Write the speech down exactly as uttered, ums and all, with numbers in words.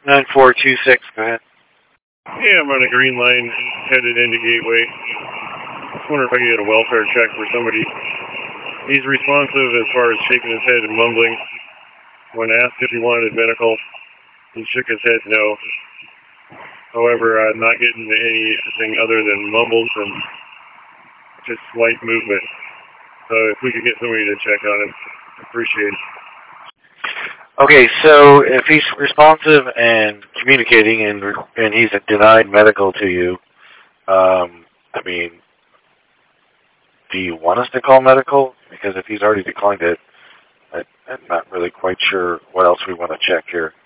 nine four two six, go ahead. Yeah, I'm on a green line headed into Gateway. Just wonder if I can get a welfare check for somebody. He's responsive as far as shaking his head and mumbling. When asked if he wanted medical, he shook his head no. However, I'm not getting anything other than mumbles and just slight movement. So if we could get somebody to check on him, appreciate it. Okay, so if he's responsive and communicating and and he's denied medical to you, um, I mean, do you want us to call medical? Because if he's already declined it, I, I'm not really quite sure what else we want to check here.